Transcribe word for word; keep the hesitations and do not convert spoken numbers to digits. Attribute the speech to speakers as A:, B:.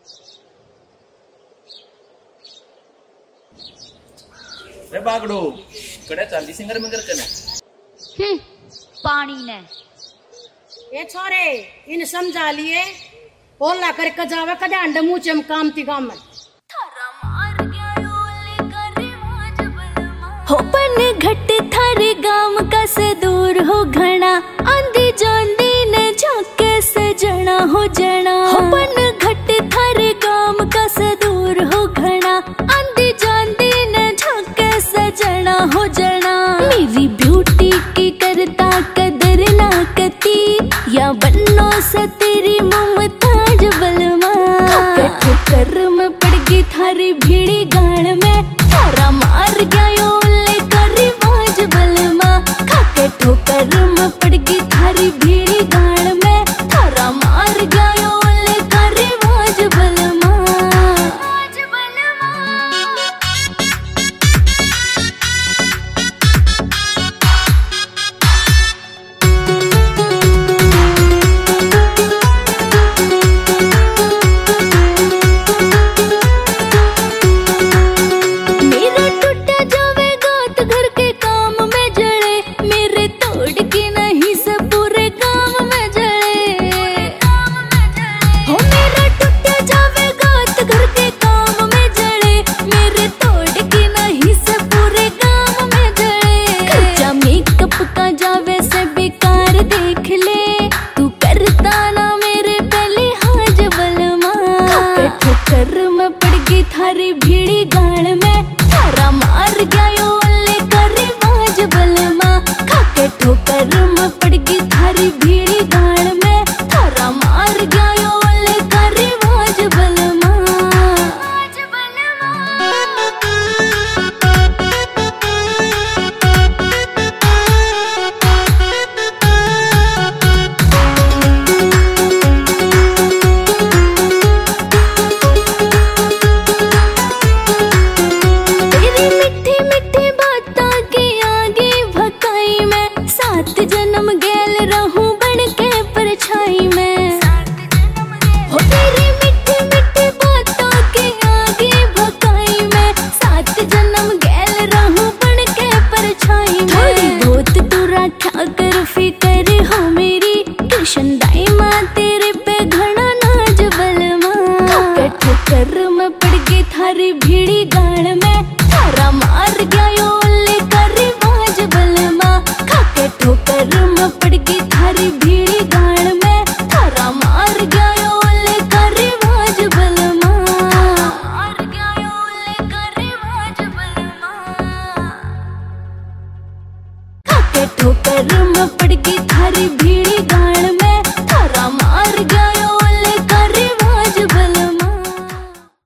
A: रे बागड़ो कड़े चाली सिंगर में करके ना
B: हम्म पानी ने
C: ए छोरे इन समझा लिए ओला करके जावे कदे अंड मुंह चम काम ती काम में
D: हो पन घट थारे गाम का से दूर हो घना आंधी जांदी ने झाके से जना हो जना हो पन घट थारे गाम का से दूर हो घना आंधी जांदी ने झाके से जना हो जना मेरी ब्यूटी की करता कदर ना कती या बन्नो से तेरी मुमताज बलमा ठोकर में पड़ गई थारी भीड़ी गाड़ में थारा मार गया यो ठोकर में पड़ गई थारी भीड़ी गाड़ में थारा मार गया ओले करे वाज बलमा वाज बलमा मेरा टूटा जावे गात घर के काम में जड़े मेरे तोड़ के नहीं से पूरे गांव में जड़े हो मेरा टूटा जावे गात घर के काम में जड़े मेरे तोड़ के नहीं से पूरे गांव में जड़े खर्चा मेकअप का जावे से बेकार देख ले तू करता ना मेरे पहले हाज बलमा ठोकर में पड़ गई थारी भीड़ी गाड़ में थारा मार गया यो ओले करे वाज बलमा खाके ठोकर में पड़ गई थारी भीड़ी गाड़ में थारा मार गया यो ओले करे वाज बलमा वाज तेरी मिठी मिठी बातों की आगे भकाई में सात जन्म गेल रहूं बन के परछाई में हो तेरी मिठी मिठी बातों की आगे भकाई में सात जन्म गेल रहूं बन के परछाई में थोड़ी बहुत तू रखा कर फिकर हो मेरी कृष्ण दाई माँ तेरे पे घना नाज बलमा ठोकर में पड़ गई थारी भीड़ी गाड़ में थारा मार गया यो ओले करे वाज बलमा खाके ठोकर में पड़ गई थारी भीड़ी गाड़ में थारा मार गया यो ओले करे वाज बलमा मार गया यो ओले करे वाज बलमा खाके ठोकर में पड़ गई थारी भीड़ी गाड़ में